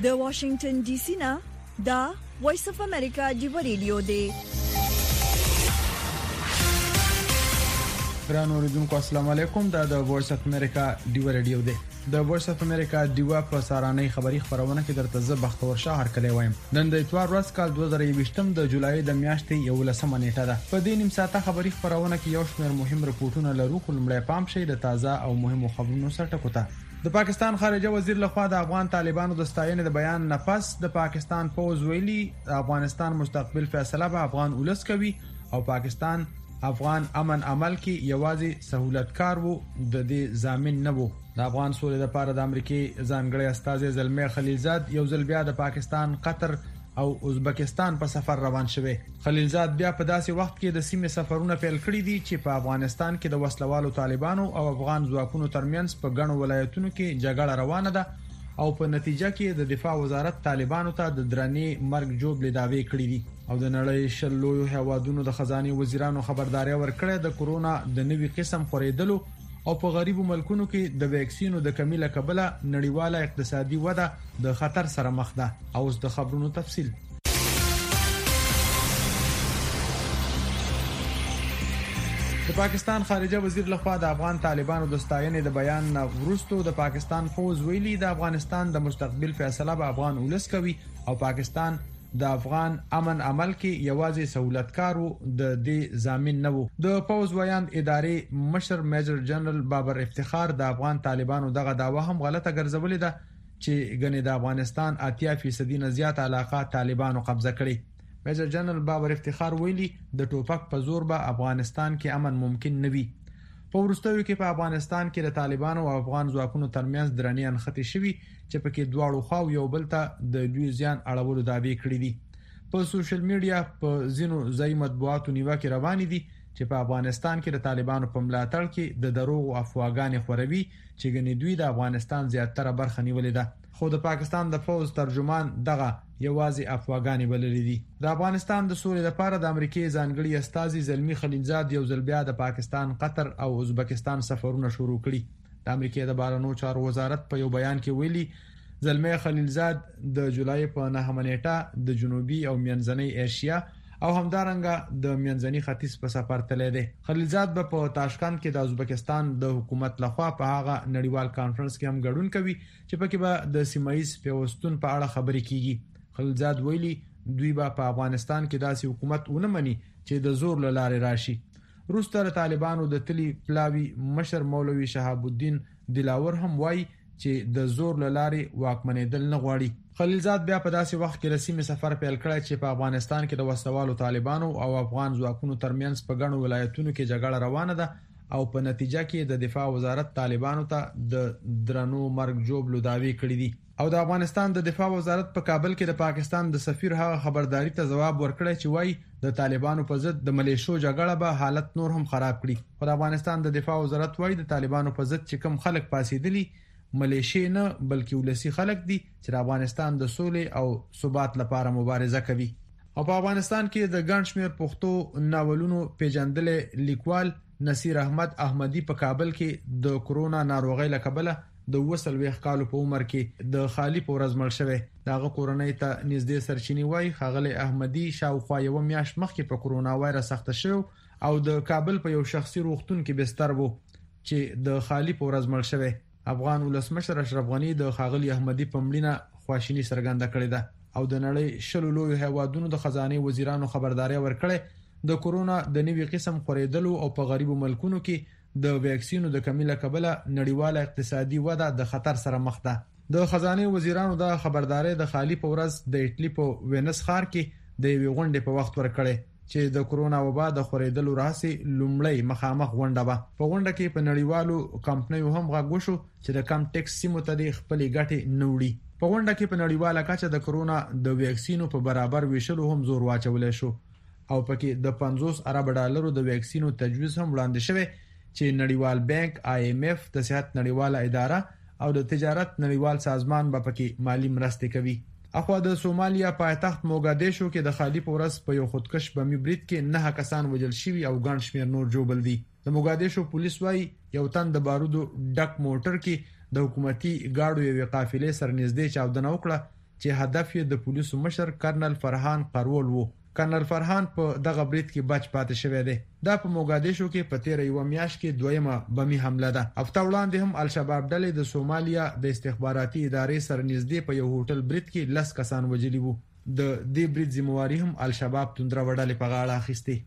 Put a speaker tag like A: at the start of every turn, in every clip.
A: د واشنگټن ډي سي نه دا وایس اف امریکا دی ریډیو دی.
B: ګران اوریدونکو السلام علیکم. دا د وایس اف امریکا دی ریډیو دی. د وایس اف امریکا دیوا په سارانه خبری خبرونه کې درته زه بختور شاه هر کله وایم. نن د اتوار ورځ کال 2020 د جولای د میاشتې 11 نیټه ده. په دې نیم ساعته خبری خبرونه کې یو شمېر مهم رپورټونه لرو، خو لمړی پام شي د تازه او مهمو خبرونو سره ټکوته. د پاکستان خارجه وزیر لخوا د افغان طالبانو د ستاینې د بیان نه پس د پاکستان فوز ویلي د افغانستان مستقبل فیصله به افغان ولس کوي او پاکستان افغان امن عمل کې یوازې سہولتکار وو، د دې ضامن نه وو. د افغان سولې لپاره د امریکای ځانګړي استازي زلمی خلیلزاد یو ځل بیا د پاکستان، قطر او ازبکستان په سفر روان شوه. خلیلزاد بیا په داسې وخت کې د سیمې سفرونه پیل کړي دي چې په افغانستان کې د وسلوالو طالبانو او افغان ځواکونو ترمنځ په ګڼو ولایتونو کې جګړه روانه ده او په نتیجه کې د دفاع وزارت طالبانو ته د درنې مرګ جوړ دعوی کړې دي او د نړۍ شلو هیوادونو د خزاني وزیرانو خبرداري ورکړه د کورونا د نوي قسم خورېدلو او په غریبو ملکونو کې د ویکسینو د کمی له کبله نړیواله اقتصادي وده د خطر سره مخ ده. او اوس د خبرونو تفصیل. د پاکستان خارجه وزیر لخوا د افغان طالبانو د ستاینې د بیان وروسته د پاکستان فوز ویلي د افغانستان د مستقبل فیصله به افغان ولس کوي او پاکستان د افغان امن عمل کې یوازې سہولتکارو د دې ضامن نه وو. د فوز ویاند ادارې مشر میجر جنرال بابر افتخار د افغان طالبانو دغه داوا هم غلطه ګرځولې ده چې ګنې د افغانستان 80% نه زیات علاقه طالبانو قبضه کړي. میجر جنرال بابر افتخار ویلي د ټوپک په زور به افغانستان کې امن ممکن نه وي. په وروستیو کې په افغانستان کې د طالبانو او افغان ځواکونو ترمنځ درنې انختی شوي چې پکې دواړو خواو یو بل ته د دوی زیان اړولو دعوی کړې دي. په سوشل میډیا په ځینو ځای مطبوعاتو نیوکې روانې دي چې په افغانستان کې د طالبانو په ملاتړ کې د دروغ او افواګانې خوروي چې ګنې دوی د افغانستان زیاتره برخه نیولې ده. خو د پاکستان د فوز ترجمان دغه یوازې افواګانې بللې دي. د افغانستان د سولې لپاره د امریکای ځانګړي استازي زلمی خلیلزاد یو ځل بیا د پاکستان، قطر او ازبکستان سفرونه شروع کړي. د امریکای د بهرنیو چارو وزارت په یو بیان کې ویلي زلمی خلیلزاد د جولای په 9 نیټه د جنوبي او منځنۍ ایشیا او همدارنګه د منځني ختیځ په سفر تللی دی. خلیلزاد به په تاشکند کې د ازبکستان د حکومت لخوا په هغه نړیوال کانفرنس کې هم ګډون کوي چې پکې به د سیمایي پیوستون په اړه خبرې کیږي. خلیلزاد ویلي دوی به په افغانستان کې داسې حکومت ونه مني چې د زور له لارې راشي. روسته طالبانو د تلی پلاوی مشر مولوی شهاب الدین دلاور هم وایي چې د زور له لارې واکمنېدل نه غواړي. خلیلزاد بیا په داسې وخت کې رسمي سفر پیل کړی چې په افغانستان کې د وسلوالو طالبانو او افغان ځواکونو ترمنځ په ګڼو ولایتونو کې جګړه روانه ده او په نتیجه کې د دفاع وزارت طالبانو ته د درنو مرګ جوړلو دعوی کړې دي. او د افغانستان د دفاع وزارت په کابل کې د پاکستان د سفیر هغه خبرداري ته جواب ورکړی چې وایي د طالبانو په ضد د ملیشو جګړه به حالت نور هم خراب کړي. خو د افغانستان د دفاع وزارت وایي د طالبانو په ضد چې کم خلک پاسېدلي ملیشي نه بلکې ولسی خلک دي چې د افغانستان د سولې او ثبات لپاره مبارزه کوي. او په افغانستان کې د ګڼ شمېر پښتو ناولونو پیژندل لیکوال نصیر احمد احمدی په کابل کې د کورونا ناروغۍ له کبله د 20 کالو په عمر کې د خالی په ورځ مړ شوی. دغه کورونای ته نږدې سرچینی وای خغلی احمدی شاوخوا یو میاشت مخکې په کورونا وایرس اخته شو او د کابل په یو شخصي روغتون کې بستر وو چې د خالی په ورځ مړ شوی. افغان ولسمشر اشرف غنی د خغلی احمدی په مړینه خواشینی څرګنده کړې ده او د نړۍ شلو لوی هیوادونو د خزانه وزیرانو خبرداري ورکړه د کورونا د نوي قسم خورېدلو او په غریبو ملکونو کې د ویکسینو د کمی له کبله نړیواله اقتصادي وده د خطر سره مخ ده. د خزانه وزیرانو د خبرداري د خالی په ورځ د ایټلی په وینس ښار کې د یوې غونډې په وخت ورکړه چې د کورونا وبا د خورېدلو راسي لومړی مخامخ غونډه به. په غونډه کې په نړیوالو کمپنیو هم غږ وشو چې د کم ټیکس سیمو ته د خپل ګټې نوړي. په غونډه کې په نړیواله کچه د کورونا د ویکسینو په برابر ویشلو هم زور واچول شو او پکې د 50 ارب ډالرو د ویکسینو تجویز هم وړاندې شوی چې نړیوال بانک IMF د صحت نړیواله اداره او د تجارت نړیوال سازمان به پکې مالی مرستې کوي. اخوا د سومالیا پایتخت موګادیشو کې د خالی په ورځ په یو خودکش بمي برید کې 9 کسان وژل شوي او ګڼ شمېر نور جوړل دي. د موګادیشو پولیس وايي یو تن د بارودو ډک موټر کې د حکومتي ګاډو یو قافلې سره نږدې چاودنه وکړه چې هدف یې د پولیسو مشر کرنل فرحان قرول وو. کرنل فرحان په دغه برید کې بچ پاتې شوی دی. دا په موګادیشو کې په تیر یو میاشت کې دویمه بمي حمله ده. هفته وړاندې هم الشباب ډلې د سومالیا د استخباراتي ادارې سره نږدې په یو هوټل برید کې 10 کسان وژلي وو. د دې برید ذمہواری هم الشباب توندره وډلې په غاړه اخیسته.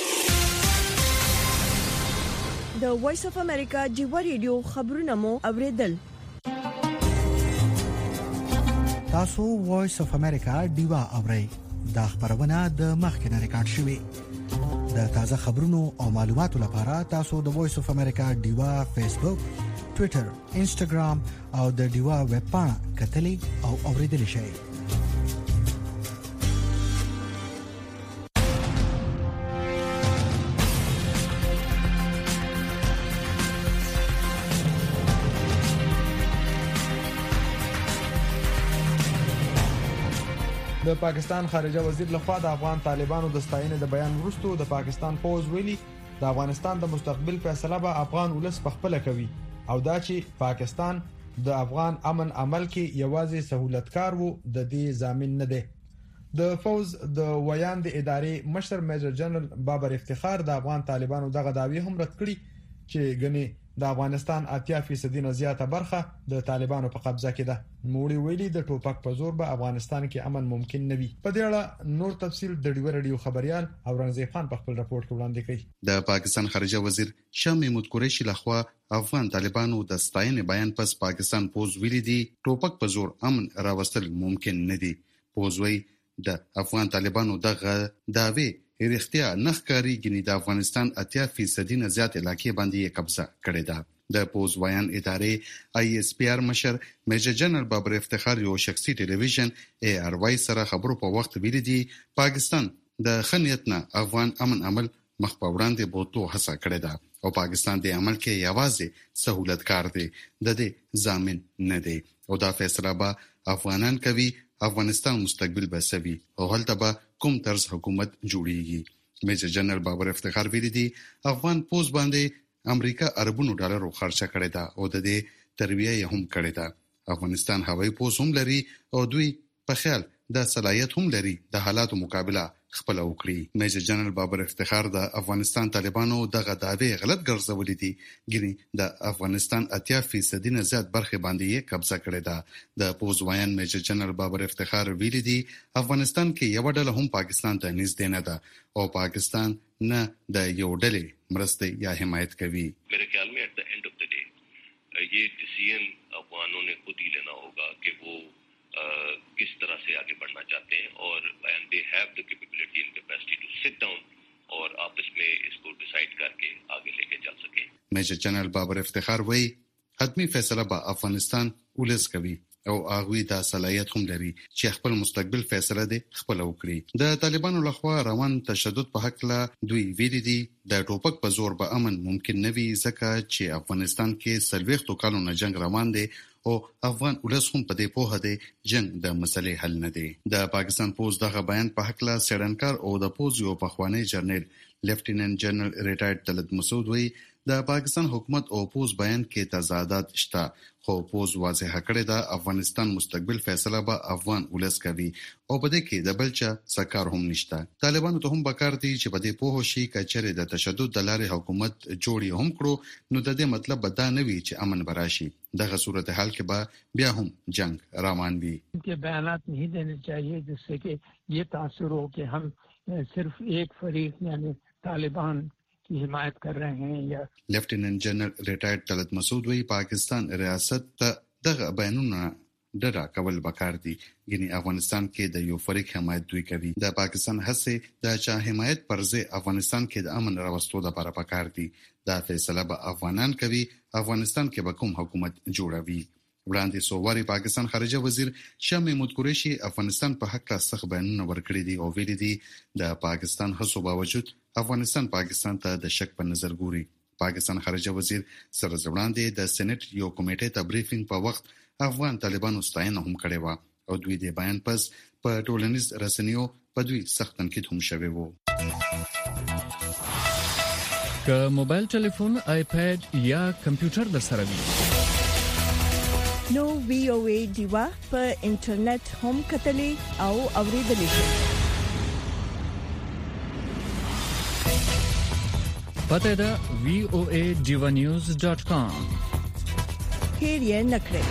A: د وایس اف امریکا ډیوا ریډیو خبرونه مو اوریدل.
C: تاسو وایس اف امریکا ډیوا اورئ. دا خبرونه د مخکنه ریکارډ شوې. د تازه خبرونو او معلوماتو لپاره تاسو د وایس اف امریکا ډیوا فیسبوک، ټوئیټر، انسټاګرام او د ډیوا ویب پاڼه کتلې او اوریدلې شئ.
B: د پاکستان خارجه وزیر لخوا د افغان طالبانو د ستاینې د بیان وروسته د پاکستان فوز ویلي د افغانستان د مستقبل فیصله به افغان ولس په خپل کوي او دا چې پاکستان د افغان امن عمل کې یوازې سہولتکار وو د دې ضامن نه دی. د فوز د ویان د ادارې مشر میجر جنرال بابر افتخار د افغان طالبانو دغه داوی هم رد کړی چې غني د افغانستان 80% نه زیاته برخه د طالبانو په قبضه کې ده. موړي ویلي د ټوپک په زور به افغانستان کې امن ممکن نه وي. په دې اړه نور تفصیل د ډیو ریډیو خبريال اورنګزیب خان په خپل راپور کې وړاندې کړی.
D: د پاکستان خارجه وزیر شاه محمود قریشي لخوا افغان طالبانو د ستاینې بیان پس پاکستان پوز ویلي دي ټوپک په زور امن راوستل ممکن نه دي. پوز وی د افغان طالبانو دغه داوی رښتیا نخکاری غني د افغانستان 80% نه زیات علاقې باندې قبضه کړې ده. د پوز ویان ادارې آی اس پی آر مشر میجر جنرال بابر افتخار یو شخصي ټلویزیون ای آر وای سره خبرو په وخت ویلي دي پاکستان د خنیت نه افغان امن عمل مخ په وړاندې بوتو هڅه کړې ده او پاکستان د عمل کې یوازې سہولتکار دی د دې ضامن نه دی او دا فیصله به افغانان کوي. افغانستان مستقبل به سوي او هلته به کوم طرز حکومت جوړیږي. میجر جنرال بابر افتخار ویلي دي افغان پوز باندې امریکا اربونو ډالرو خرچه کړې ده او د دې ترویه یې هم کړې ده. افغانستان هوایي پوز هم لري او دوی په خیال د صلاحیت هم لري د حالاتو مقابله خپل وکړي. میجر جنرال بابر افتخار د افغانستان طالبانو دغه داوی غلط ګرځولې دي ګني د افغانستان 80% نه زیات برخه باندې قبضه کړې ده. د پوز ویان میجر جنرال بابر افتخار ویلي دي افغانستان کې یو ډله هم پاکستان ته نږدې نه ده او پاکستان نه د یو ډلې مرسته یا حمایت کوي.
E: मेरे ख्याल में at the end of the day ये डिसीजन अफगानों ने खुद ही लेना होगा कि वो किस तरह से आगे बढ़ना चाहते हैं और and they have the capability and capacity to sit down और आपस में इसको डिसाइड करके आगे लेके चल सकें.
D: मेजर जनरल बाबर इफ्तिखार वही حتمی فیصله به افغانستان ولس کوي او هغه د صلاحیت هم لري چې خپل مستقبل فیصله دي خپل وکړي. د طالبانو لخوا روان تشدد په حق لا دوی ویلي دي د ټوپک په زور به امن ممکن نه وي ځکه چې افغانستان کې سلويختو کالونو جنگ روان دي او افغان ولس هم په دې پوهه دي جنگ د مسلې حل نه دی. د پاکستان پوز دغه بیان په حق لا سړنکار او د پوز یو پخوانی جنرال لیفټیننټ جنرال ریټایرډ طلعت مسعود وی د پاکستان حکومت او پوز بیان کې تضادات شته خو پوز واضح کړی دا افغانستان مستقبل فیصله به افغان ولس کوي او په دې کې د بلچا سکار هم نشته. طالبانو ته هم بکار دي چې په دې پوه شي کچره د تشدد د لارې حکومت جوړي هم کړو نو د دې مطلب به دا نه وي چې امن براشي. دغه صورتحال کې به بیا هم جنگ روان وي.
F: के बयानात नहीं देने चाहिए जिससे कि ये तासुर हो कि हम सिर्फ एक फरीक यानी तालिबान की हिमायत कर रहे हैं या
D: लेफ्टिनेंट जनरल रिटायर्ड طلعت مسعود وی پاکستان ریاست ته دغه بیانونه ډډه کول بکار دي یعنی افغانستان کې د یو فریق حمایت دوی کوي. د پاکستان هڅه د چا حمایت پرځه افغانستان کې د امن راوستلو لپاره بکار دي. دا فیصله به افغانان کوي افغانستان کې به کوم حکومت جوړوي. وړاندې سوواري پاکستان خارجه وزیر شاه محمود قریشي افغانستان په حق سخت بیانونه ورکړي دي او ویلي دي د پاکستان هڅو باوجود افغانستان پاکستان ته د شک په نظر ګوري. پاکستان خارجه وزیر سره وړاندې د سېنات یو کمیټې ته بریفینګ په وخت افغان طالبانو ستاینه هم کړې و او دوی د بیان پس په ټولنیز رسنیو په دوی سخت تنقید هم شوی وو.
G: که موبایل ټلیفون، آیپاد یا کمپیوټر در سره وي
A: نو VOA ډیوا په انټرنیټ هم کتلې او اوریدلې شئ.
G: پته ده voadivanews.com.
A: هیر یې نکړئ.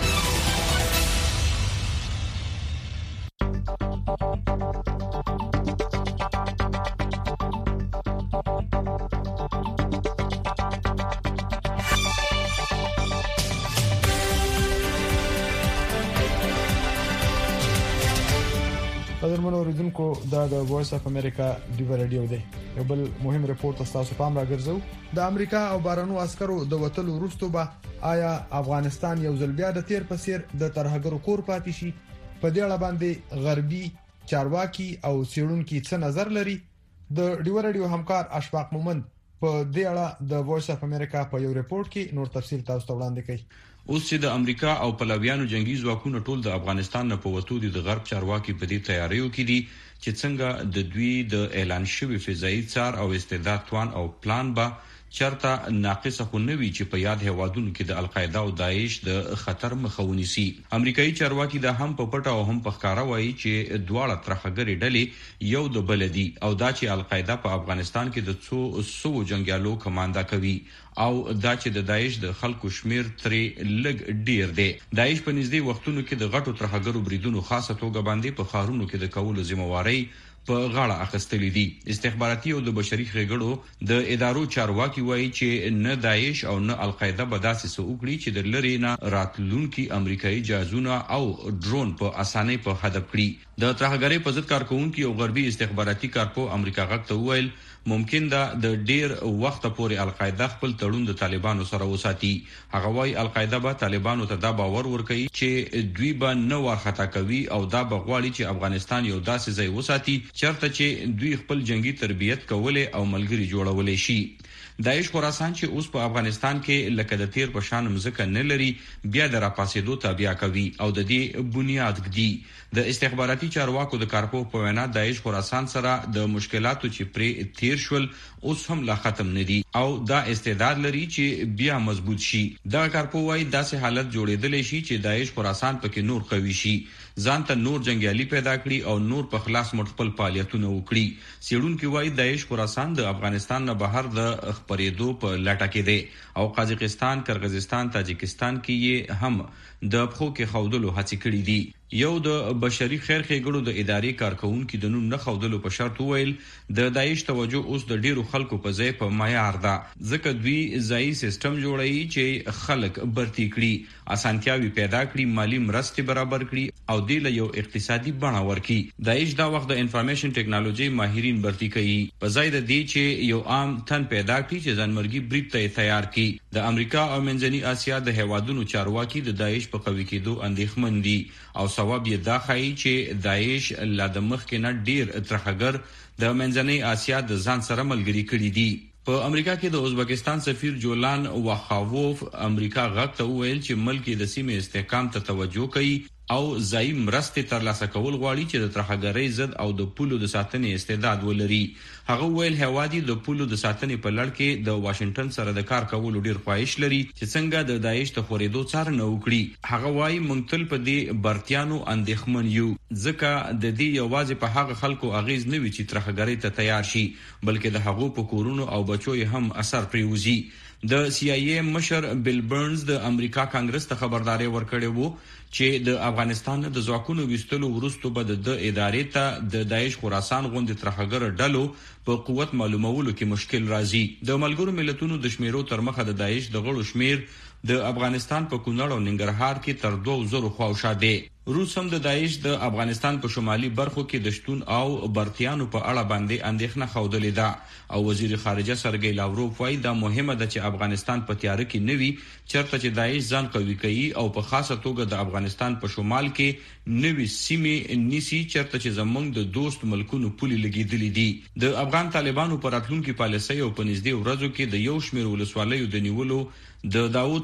B: قدرمنو اوریدونکو دا د وایس اف امریکا ډیو رادیو دی. یو بل مهم رپورت تاسو پام راګرځو. د امریکا او بارنو عسکرو د وټلو وروسته به آیا افغانستان یو ځل بیا د تیر په څیر د ترهګرو کور پاتې شي؟ په دې اړه باندې غربي چارواکي او سیړونکو څه نظر لري؟ د ډیو رادیو همکار اشفاق مومند په دې اړه د وایس اف امریکا په یو رپورت کې نور تفصیل تاسو ته وړاندې کوي.
H: اوس چې د امریکا او پلویانو جنگي ځواکونو ټول د افغانستان نه په وټو دي، د غرب چارواکي په دې تیاریو کې دي چې څنګه د دوی د اعلان شوی فضائي څار او استعداد توان او پلان به چرته ناقصه خو نوي چې په یاد هوادونو کې د القاعده او داعش د خطر مخاوني سي. امریکایي چارواکي دا هم په پټه او هم په ښکارا وایي چې دواړه ترهګري ډلې یو د بلدي او دا چې القاعده په افغانستان کې د 100 جنگیالو کماندا کوي او دا چې د داعش د خلکو شمیر ترې لګ ډیر دی. داعش په نږدې وختونو کې د غټو ترهګرو بریدونو خاصه توګه باندې په خارونو کې د کولو ذمہواری په غاړه اخیستلې دي. استخباراتي او د بشري ښېګړو د ادارو چارواکي وایي چې نه داعش او نه القاعده به داسې څه وکړي چې د لری نه راتلونکي امریکایي جهازونه او ډرون په اسانۍ په هدف کړي. د ترهګرۍ په ضد کارکونکو او غربي استخباراتي کارپو امریکا غږ ته وویل ممکن ده د ډیر وخت پورې القاعده خپل تړون د طالبانو سره وساتي. هغه وايي القاعده به طالبانو ته دا باور ورکړي چې دوی به نه ورخطا کوي او دا به غواړي چې افغانستان یو داسې ځای وساتي چرته چې دوی خپل جنگي تربیت کولې او ملګری جوړولې شي. داعش خراسان چې اوس په افغانستان کې لکه د تیر په شان مزکه نه لري بیا د راپاسېدو تابع کوي او د دې بنیاد ګدي. د استخباراتي چارواکو د کارپو په وینا داعش خراسان سره د مشکلاتو چې پرې تیر شول اوس هم لا ختم نه دي او دا استعداد لري چې بیا مضبوط شي. دا کارپو وايي داسې حالت جوړېدل شي چې داعش خراسان پکې نور قوي شي، ځان ته نور جنگیالي پیدا کړي او نور په خلاص مټ خپل فعالیتونه وکړي. سیړونکو وايي داعش خراسان د افغانستان نه بهر د خبرېدو په لټه کې دی او قزاقستان، کرغیزستان، تاجکستان کې یې هم د پخو کې خودلو هڅې کړې دي. یو د بشري خیر ښېګړو د ادارې کارکونکو د نوم نه خودلو په شرط وویل د داعش توجه اوس د ډیرو خلکو په ځای په معیار ده، ځکه دوی ځایي سیستم جوړوي چې خلک برتي کړي، اسانتیاوي پیدا کړي، مالی مرستې برابر کړي او د یو اقتصادي بڼه ورکړي. داعش دا وخت د انفارمیشن ټیکنالوژي ماهرین برتي کوي په ځای د دې چې یو عام تن پیدا کړي چې ځانمرګي برید ته تیار کړي. د امریکا او منځنۍ اسیا د هیوادونو چارواکي د داعش په قوي کېدو اندېښمن دي او ثواب یې دا ښایي چې داعش لا د مخکې نه ډیر ترهګر د منځنۍ اسیا د ځان سره ملګري کړي دي. په امریکا کې د ازبکستان سفیر جولان واخاووف امریکا غږ ته وویل چې ملک د سیمې استحکام ته توجه کوي او ځایي مرستې ترلاسه کول غواړي چې د ترهګرۍ ضد او د پولو د ساتنې استعداد ولري. هغه ویل هوادي د پولو د ساتنې په لړ کې د واشنگټن سره د کار کولو ډیر خواهش لري چې څنګه د داعش ته خورېدو څارنه وکړي. هغه وايي موږ تل په دې برتیانو اندېښمن یو ځکه د دې یوازې په هغه خلکو اغیز نه وي چې ترهګرۍ ته تیار شي بلکې د هغو په کورونو او بچو یې هم اثر پریوزي. د CIA مشر بیل برنز د امریکا کانګرس ته خبرداري ورکړې وو چې د افغانستان د ځواکونو وستلو وروسته به د ادارې ته د داعش خراسان غوندې ترهګر ډلو په قوت معلومولو کې مشکل راځي. د ملګرو ملتونو د شمیرو تر مخه د داعش د غړو شمیر د افغانستان په کونړ او ننګرهار کې تر 2000 خواوشا دی. روس هم د داعش د افغانستان په شمالي برخو کې د شتون او برتیانو په اړه باندې اندېښنه خوده ده او وزیر خارجه سرګی لاوروف وايي دا مهمه ده چې افغانستان په تیاره کې نوي چرته چې داعش ځان قوي کوي او په خاصه توګه د افغانستان په شمال کې نوي سیمې نيسي چرته چې زمونږ د دوست ملکونو پولي لګیدلې دي. د افغان طالبانو پر راتلونکو پالیسۍ او په نږدې ورځو کې د یو شمېر ولسوالیو د نیولو د داوود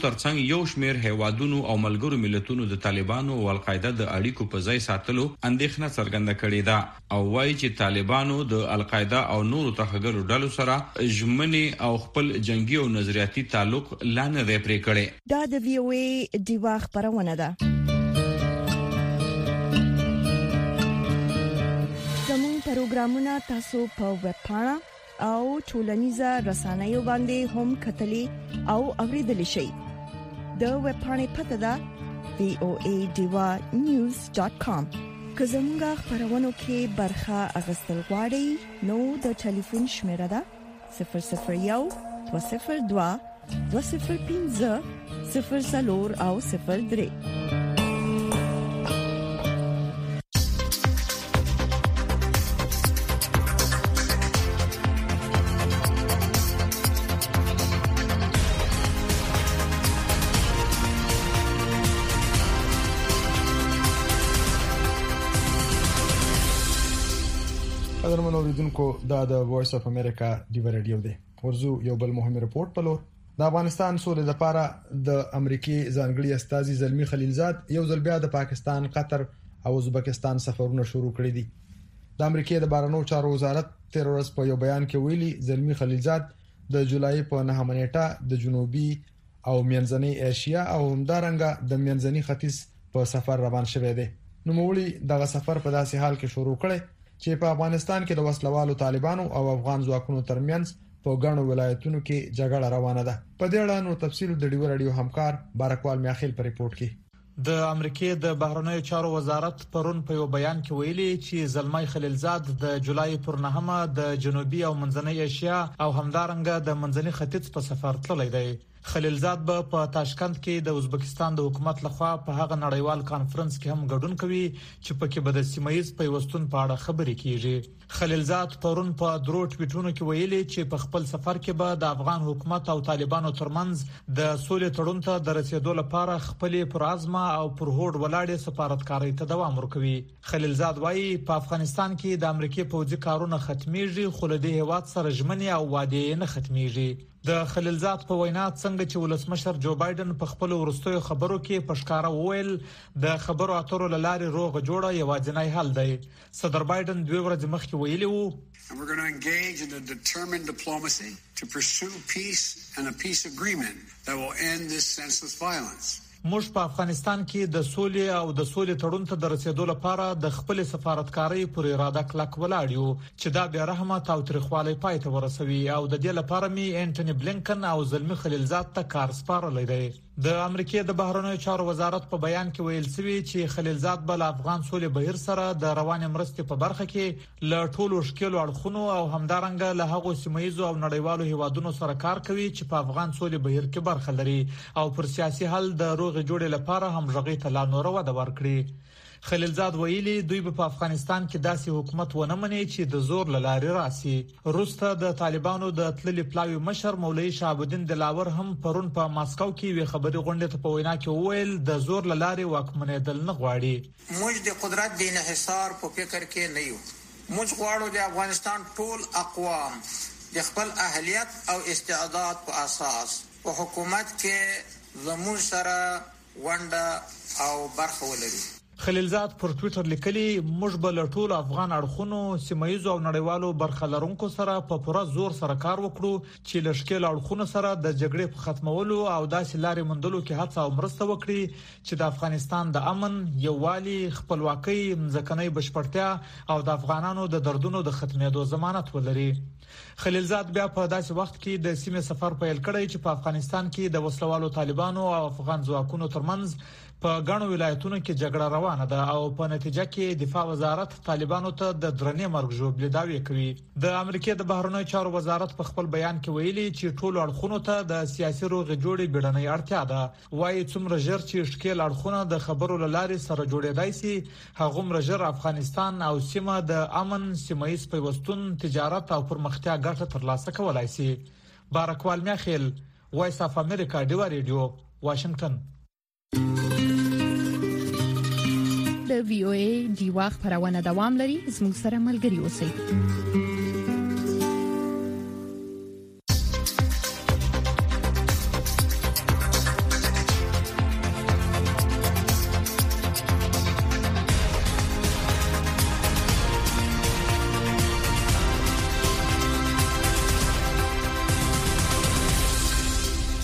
H: ترڅنګ یو شمېر هیوادونو او ملګرو ملتونو د طالبانو او القاعده د اړیکو په ځای ساتلو اندېښنه څرګنده کړې ده او وایي چې طالبانو د القاعده او نورو ترهګرو ډلو سره ژمنې او خپل جنگي او نظریاتي تعلق لا نه دی پرې کړی.
A: دا د وی او ای دیوا خبرونه ده. زموږ پروګرامونه تاسو په ویب پاڼه او ټولنیزه رسنیو باندې هم کتلی او اوریدلی شئ. د ویب پاڼې پته ده voadivanews.com. که زموږ خبرونو کې برخه اخیستل غواړئ نو د ټلیفون شمیره ده 001 202 205 00 او 03.
B: قدرمن اوریدونکو دا د وایس اف امریکا دیو رادیو دی. ورزو یو بل مهم رپورت په لور. د افغانستان سولې لپاره د امریکای ځانګړي استازي زلمی خلیلزاد یو ځل بیا د پاکستان، قطر او ازبکستان سفرونه شروع کړي دي. د امریکای د بهرنیو چارو وزارت تیر ورځ په یو بیان کې ویلي زلمی خلیلزاد د جولای په 9 نیټه د جنوبي او منځنۍ ایشیا او همدارنګه د منځنۍ ختیځ په سفر روان شوی دی. نو مولي دغه سفر په داسې حال کې شروع کړي چې په افغانستان کې د وسلوالو طالبانو او افغان ځواکونو ترمنځ په ګڼو ولایتونو کې جګړه روانه ده. په دې اړه نو تفصیل د ډیو رادیو همکار بارکوال میاخیل په ریپورت کې.
G: د امریکای د بهرنیو چارو وزارت پرون په یو بیان کې ویلي چې زلمی خلیلزاد د جولای پر 9 د جنوبي او منځنۍ ایشیا او همدارنګه د منځنۍ ختیځ په سفر تللی دی. خلیلزاد به په تاشکند کې د ازبکستان د حکومت لخوا په هغه نړیوال کانفرنس کې هم ګډون کوي چې پکې به د سیمایي پیوستون په اړه خبرې کیږي. خلیلزاد پرون په درو ټویټونو کې ویلي چې په خپل سفر کې به د افغان حکومت او طالبانو ترمنځ د سولې تړون ته د رسیدو لپاره خپل پرازما او پر هوډ ولاړې سفارتکارۍ ته دوام ورکوي. خلیلزاد وایي په افغانستان کې د امریکای پوځي کارونه ختميږي خو له دې هیواد سره ژمنې او وعدې نه ختميږي. د خلیلزاد په وینا څنګه چې ولسمشر جو بایدن په خپل ورستیو خبرو کې پښکارا وویل د خبرو اترو لارې روغ جوړه یوازینی حل دی. صدر بایدن 2 ورځې مخکې ویلي وو
I: And we're going to engage in a determined diplomacy to pursue peace and a peace agreement that will end this senseless violence.
G: موږ په افغانستان کې د سولې او د سولې تړون ته د رسیدو لپاره د خپل سفارتکارۍ پر اراده کلک ولاړ یو چې دا بیا رحمت او تاریخوالي پای ته ورسوي او د دې لپاره می انټونی بلینکن او زلمی خلیلزاد ته کار سپارلی دی. د امریکای د بهرنیو چارو وزارت په بیان کې ویل شوی چې خلیلزاد بل افغان سولې بهیر سره د رواني مرستې په برخه کې له ټولو شکلو اړخونو او همدارنګه له هغو سیمایي او نړیوالو هیوادونو سره کار کوي چې په افغان سولې بهیر کې برخه لري او پر سیاسي حل د روغ جوړې لپاره هم ژغې ته لا نور وده ورکړي. خلیلزاد ویلي دوی په افغانستان کې داسې حکومت ونه مني چې د زور لارې راسي. روسته د طالبانو د تللي پلاوی مشر مولوی شهاب الدین دلاور هم پرون په ماسکو کې وی خبري غونډه ته په وینا کې وویل د زور لارې واکمنېدل نه غواړي.
J: موږ د قدرت د انحصار په فکر کې نه یو. موږ غواړو د افغانستان ټول اقوام د خپل اهلیت او استعداد په اساس په حکومت کې زموږ سره ونډه او برخه ولري.
G: خلیلزاد پر ټویټر لیکلی موږ به له ټولو افغان اړخونو سیمایي او نړیوالو برخه لرونکو سره په پوره زور سره کار وکړو چې لشکل اړخونو سره د جګړې په ختمولو او داسې لارې موندلو کې هڅه او مرسته وکړي چې د افغانستان د امن، یووالي، خپلواکۍ، ځمکنۍ بشپړتیا او د افغانانو د دردونو د ختمېدو ضمانت ولري. خلیلزاد بیا په داسې وخت کې د سیمې سفر پیل کړی چې په افغانستان کې د وسلوالو طالبانو او افغان ځواکونو ترمنځ په ګڼو ولایتونو کې جګړه روانه ده او په نتیجه کې دفاع وزارت طالبانو ته د درنې مرګ ژوبلې داوی کوي. د امریکای د بهرنیو چارو وزارت په خپل بیان کې ویلي چې ټولو اړخونو ته د سیاسي روغ جوړې بیړنۍ اړتیا ده. وايي څومره ژر چې شکل اړخونه د خبرو لارې سره جوړېدای شي هغومره ژر افغانستان او سیمه د امن، سیمایي پیوستون، تجارت او پرمختیا ګټه ترلاسه کولای شي. بارکوال میاخیل، وایس اف امریکا دیو رادیو، واشنگټن.
K: د وی او ای دیوا خبرونه دوام لري. زموږ سره ملګري اوسئ.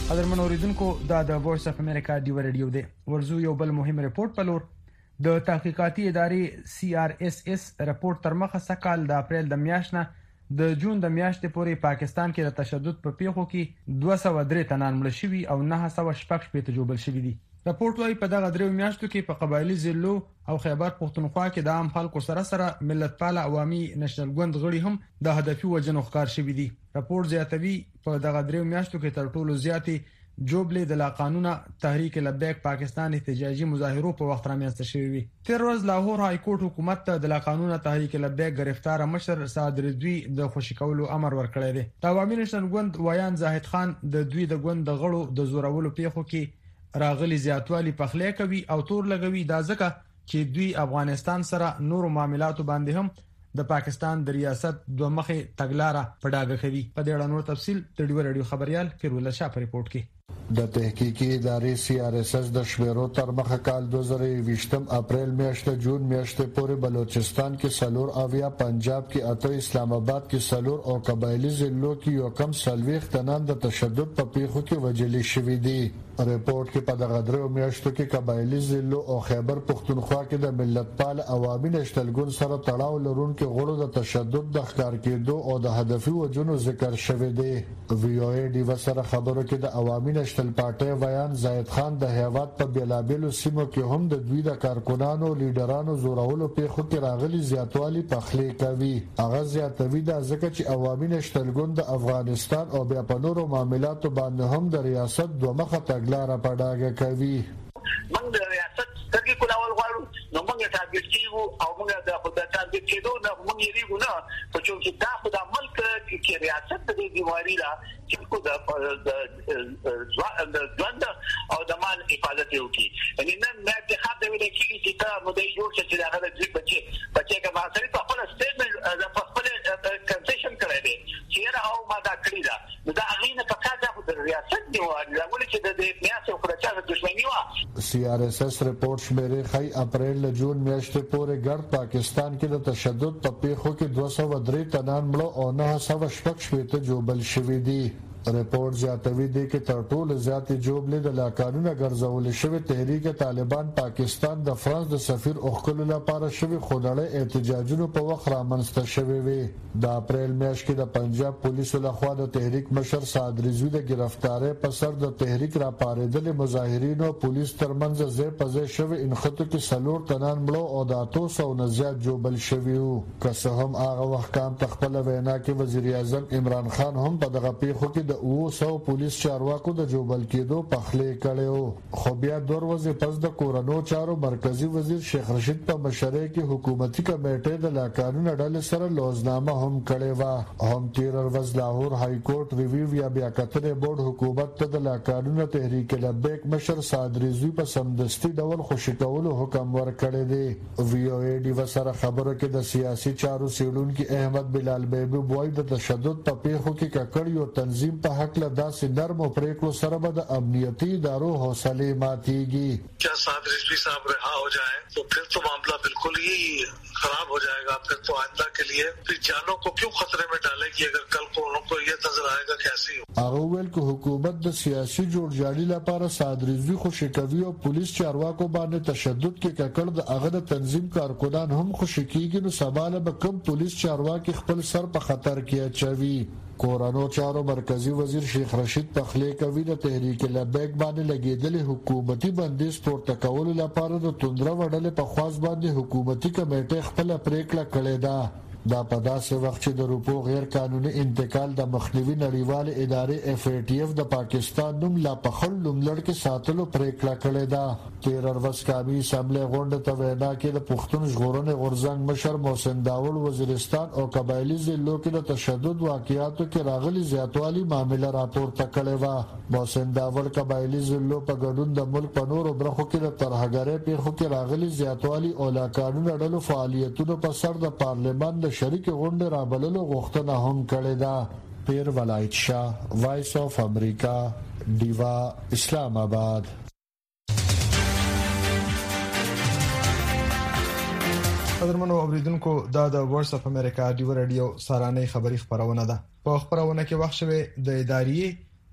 B: قدرمن اوریدونکو دا د وایس اف امریکا ډیو رادیو دی. ورزو یو بل مهم ریپورت پلور د تحقیقاتي ادارې CRSS ریپورت تر مخه سکهال د اپریل د میاشتې د جون د میاشتې پورې پاکستان کې د تشدد په پیښو کې 203 تنان مړ شوي او 916 جوړل شوي دي. راپورټ وايي په دغه درې میاشتو کې په قبایلی ضلعو او خیبر پختونخوا کې د عام خلکو سره ملت پال عوامي نېشنل ګوند غړي هم د هدفي وجنو ښکار شوي دي. راپورټ زیاتوي په دغه درې میاشتو کې تر ټولو زیاتې جوبلې د لا قانونا تحریک لبیک پاکستان احتجاجي مظاهرو په وخت رامنځته شوې وي. تیر ورځ لاهور های کورټ حکومت ته د لا قانونا تحریک لبیک گرفتار مشر سعد رضوی د خوشی کولو امر ورکړی دی. د عوامي نېشنل ګوند ویان زاهد خان د دوی د ګوند د غړو د زورولو پیښو کې راغلي زیاتوالی پخلی کوي او تور لګوي. دا ځکه چې دوی افغانستان سره نورو معاملاتو باندې هم د پاکستان د ریاست دوه مخې تګلارې په ډاګه کوي. په دې اړه نور تفصیل د ډیو رادیو خبريال فیرول شاه په ریپورت کې.
L: د تحقیقي ادارې CRSS د شمیرو تر مخه کال 2020 اپریل میاشتې جون میاشتې پورې بلوچستان کې سلور اویا، پنجاب کې اته، اسلام آباد کې سلور او قبایلی ضلعو کې یو کم سلويخ تنان د تشدد په پیښو کې وجلي شوي دي. ریپورت کې په دغه درې میاشتو کې قبایلی ضلعو او خیبر پختونخوا کې د ملت پال عوامي نېشنل ګوند سره تړاو لرونکو غړو د تشدد د ښکار کېدو او د هدفي وجنو ذکر شوی دی. VOA ډیو سره خبرو کې د عوامي نېشنل پارټي ویان زاهد خان د هیواد په بیلابیلو سیمو کې هم د دوی د کارکونانو لیډرانو زورولو پیښو کې راغلي زیاتوالی پخلی کوي. هغه زیاتوي دا ځکه چې عوامي نېشنل ګوند د افغانستان او بیا په نورو معاملاتو باندې هم د ریاست دوه مخه تګلاره په ډاګه کوي.
M: موږ د ریاست څنګه کولای غواړو نو موږ ټارګټ کیږو او موږ د خپل ټارګټ کېدو نه موږ یې ریګو نه په چې دا خدای ملک کې ریاست د بیماری را چې کو د ژوند او د مال حفاظت وکړي. یعنی نن مې د خاطر ویل چې دا مودې جوړ چې دا هغه د بچي که ما سره په خپل سټیټمنټ د خپل کنسیشن کړی دی چې راو ما دا کړی دا دا غینه په کار د ریاست دی ولې چې د میاسه او خرچه د دښمنی وا.
L: CRSS ریپورت شمیرې خی اپریل له جون میاشتې پورې ګرد پاکستان کې د تشدد په پیښو کې 203 تنان مړه او 916 جوړل شوي دي. ریپورت زیاتوي دی چې تر ټولو زیاتې جوړلې د لا قانونه ګرځول شوی تحریک طالبان پاکستان د فرانس د سفیر اوخکلو لپاره شوی خونړی احتجاجونو په وخت رامنځته شوی وي. د اپریل میاشتې کې د پنجاب پولیسو لخوا د تحریک مشر سعد رضوی د گرفتاری په سر د تحریک را پارېدل مظاهرین او پولیس ترمنځ ځای په ځای شوی انخته کې سلور تنان مړه او د 800 نه زیات جوړل شوی وو. که څه هم هغه وخت کام تخپل وینا کې وزیر اعظم عمران خان هم په دغه پیښو کې د 200 پولیس چارواکو د جوړل کېدو پخلی کړو. خو بیا 2 ورځې پس د کورونو چارو مرکزی وزیر شیخ رشید په مشرۍ کې حکومتي کمیټې د لا قانون ډلې سره لوزنامه هم کړې و. هم تیر ورځ لاهور های کورټ ریویو یا بیا کتنې بورډ حکومت ته د لا قانون تحریک لبیک مشر سعد رضوی په سمدستي ډول خوشی کولو حکم ورکړی دی. VOA ډیو سره خبرو کې د سیاسي چارو سیړونکو احمد بلال بیبي وایي د تشدد په پیښو کې ککړ یو تنظیم په حق له داسې نرم پریکړو سره به د امنیتي ادارو حوصله ماتيږي.
N: क्या साद रिजवी साहब रहा हो जाए तो फिर तो मामला बिल्कुल ही खराब हो जाएगा. फिर तो आइंदा के लिए फिर जानों को क्यों खतरे में डालेगी अगर कल को उनको ये नजर आएगा कैसी हो.
L: هغه ویل چې حکومت د سیاسي جوړجاړي لپاره سعد رضوی خوشی کوي او پولیس چارواکو باندې تشدد کې ککړ د هغه د تنظیم کارکونان هم خوشی کیږي نو سباله به کم پولیس چارواکي خپل سر په خطر کې اچوي. کورانو چارو مرکزی وزیر شیخ رشید پخلی کوي د تحریک لبیک باندې لګیدلې حکومتي بندیز پورته کولو لپاره د توندره وړلې په خواص باندې حکومتي کمیټه خپل پریکړه کړې ده. دا په داسې وخت چې د روپو غیر قانوني انتقال د مخنیوي نړیوال ادارې FATF د پاکستان نوم لا په خل لومړ کې ساتلو پریکړه کړې ده. تیر ورځ قومي اسمبلی غونډه ته وینا کې د پښتون ژغورنې غورځنګ مشر محسن داول وزیرستان او قبایلی ضلعو کې د تشدد واقعاتو کې راغلي زیاتوالی معاملې راپورته کړې و. محسن داول قبایلی ضلعو په ګډون د ملک په نورو برخو کې د ترهګرۍ پیښو کې راغلي زیاتوالی او لا قانون ډلو فعالیتونو په سر د پارلمان شریک غونډه را بللو غوښتنه هم کړې ده. پیر ولایت شاه، وایس اف امریکا، دیوا، اسلام آباد.
B: قدرمنو اوریدونکو دا د وایس اف امریکا ډیو رادیو سارانه خبری خبرونه ده. په خبرونه کې وخت شوه د ادارې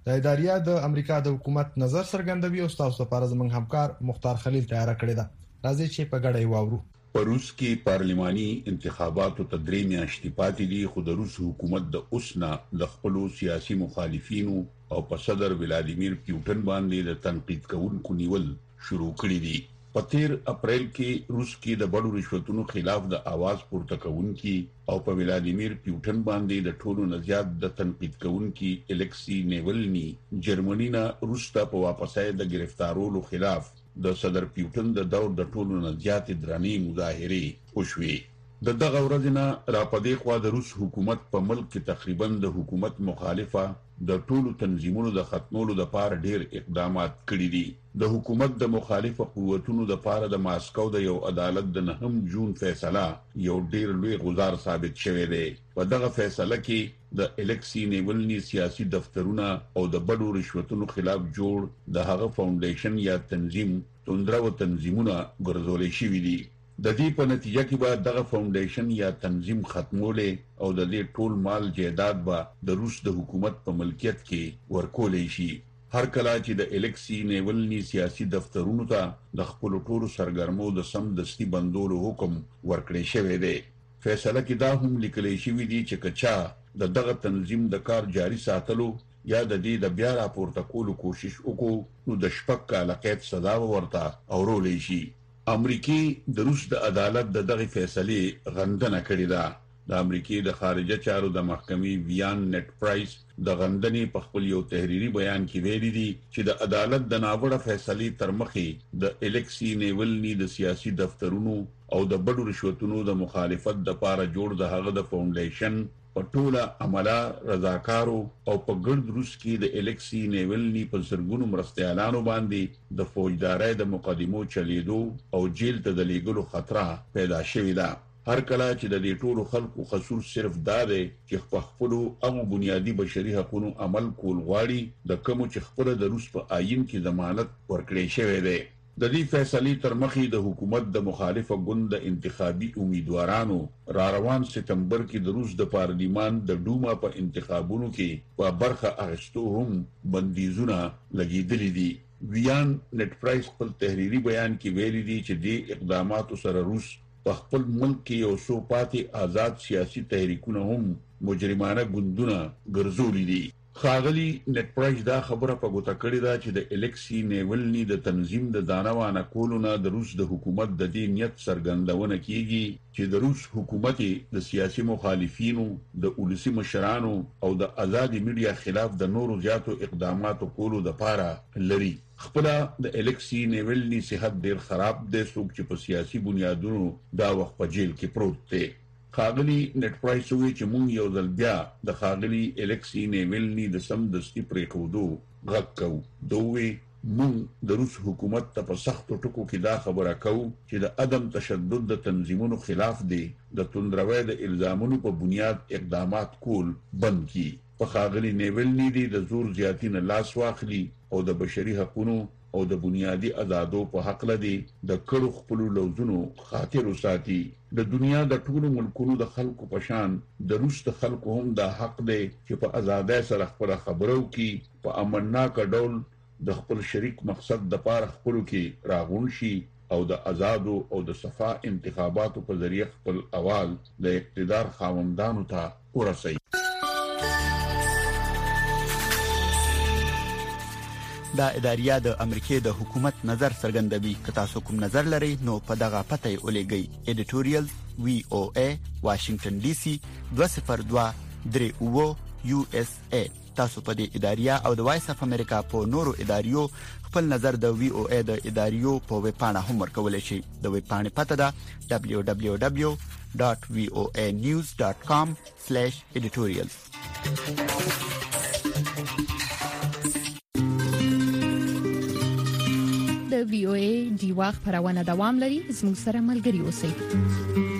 B: د اداریا د امریکا د حکومت نظر څرګندوي او تاسو لپاره زموږ همکار مختار خلیل تیار کړی دا. راځي چې په ګډه واورو.
O: په روس کې پارلماني انتخاباتو ته 3 میاشتې پاتې دي، خو د روس حکومت د اوسنا د خپل سیاسي مخالفینو او په صدر ولادیمیر پیوټن باندې د تنقید کوونکو نیول شروع کړی دي. په 13 اپریل کې روس کې د بډو رشوتونو خلاف د आवाज پورته کوونکي او په ولادیمیر پیوټن باندې د ټولو نه زیات د تنقید کوونکي الکسی نیولنی جرمنی نه روس ته په واپسای د گرفتارولو خلاف د صدر پیوټن د دور د ټولو نه زیات درنې مظاهره وشوي. د دغه ورځ نه را پدې خوا د روس حکومت په ملک کې تقریبا د حکومت مخالفه د ټولو تنظیمونو د ختمولو د پاره ډیر اقدامات کړي دي. د حکومت د مخالفه قوتونو د پاره د ماسکو د یو عدالت د 9 جون فیصله یو ډیر لوی غزار ثابت شوی دی. په دغه فیصله کې د الکسی نیولنی سیاسي دفترونه او د بډو رشوتونو خلاف جوړ د هغه فاونډیشن یا تنظیم توندرو تنظیمونه ګرځول شوی دي. د دې په نتیجه کې به دغه فاونډیشن یا تنظیم ختمولې او د دې ټول مال جیداد به د روس د حکومت په ملکیت کې ورکولې شي. هر کله چې د الکسی نیولنی سیاسي دفترونو ته د خپل ټولو سرګرمو د سم دستي بندولو حکم ورکړی شوی دی. فیصله کې دا هم لیکل شوی دی چې کچا د دغه تنظیم د کار جاري ساتلو یا د دې د بیا راپورته کولو کوشش وکړو نو د شپږ کاله قید سزا ورته اورولې شي. امریکای د روس د عدالت د دغه فیصله غندنه کړې ده. د امریکای د خارجه چارو د محکمې ویان نت پرایس د غندنې په خپل یو تحریری بیان کې ویلي دي چې د عدالت د ناوړه فیصله تر مخې د الکسی نیولنی د سیاسي دفترونو او د بډو رشوتونو د مخالفت د پاره جوړ د هغه د فاونډیشن په ټوله عمله رضاکارو او په ګرد روس کې د الکسی نیولنی په سرګونو مرستيالانو باندې د فوجدارۍ د مقدمو چلیدو او جیل ته د لیګلو خطر پیدا شوی ده. هر کله چې د دې ټولو خلکو قصور صرف دا دی چې په خپل او بنیادی بشري حقوقو عمل کول غواړي د کوم چې خپل د روس په آئین کې ضمانت ورکړی شوی دی. د دې فیصلې تر مخې د حکومت د مخالفه ګوند د انتخابي امیدوارانو را روان سپتمبر کې د روس د پارلیمان د ډوما په انتخابونو کې په برخه اخیستو هم بندیزونه لګیدلې دي. ویان نت پرایس په تحریری بیان کې ویلي دي چې د اقداماتو سره روس په خپل ملک کې یو څو پاتې آزاد سیاسي تحریکونه هم مجرمانه ګوندونه ګرځولي دي. خاغلی نت پرایس دا خبره په ګوته کړې ده چې د الکسی نیولنی د تنظیم د دانوانه کولونه د روس د حکومت د دې نیت څرګندونه کیږي چې د روس حکومت د سیاسي مخالفینو د ولسی مشرانو او د آزادي میډیا خلاف د نورو زیاتو اقداماتو کولو د پاره لري. خپل د الکسی نیولنی صحت ډیر خراب دی، څوک چې په سیاسي بنیادونو دا وخت په جیل کې پروت دی. خاغلی نت پرایس وی چې مونږ یو ځل بیا د خاغلی الکسی نیولنی د سم دستی پرې کوو غږ کوو. دوی مونږ د روس حکومت ته په سختو ټکو کې دا خبره کوو چې د عدم تشدد د تنظیمونو خلاف دی د توندروي د الزامونو په بنیاد اقدامات کول بند کړي. په خاغلی نیولنی دی د زور زیاتین لاس واخلي او د بشري حقوقو او د بنیادی آزادو په حق لدی د کړو خپل لوزونو خاطر وساتي. د دنیا د ټولو ملکونو د خلکو په شان د روس د خلکو هم د حق دی چې په آزادۍ سره خبره خبرو کې په امنناک ډول د خپل شریک مقصد د پاره خپلو کې راغون شي او د آزادو او د صفا انتخاباتو په ذریعہ خپل اواز د اقتدار خاوندانو ته ورسوي.
P: دا اداریا د امریکای د حکومت نظر څرګندوي. که تاسو کوم نظر لرئ نو په دغه پته ولېږئ. editorial VOA Washington DC 202 USA. تاسو په دې اداریا او د وایس اف امریکا په نورو اداریو خپل نظر د VOA د اداریو په ویب پاڼه هم ورکولای شئ. د ویب پاڼې پته ده www.voanews.com/editorials.
K: د VOA ډیوا خبرونه دوام لري. زموږ سره ملګري اوسئ.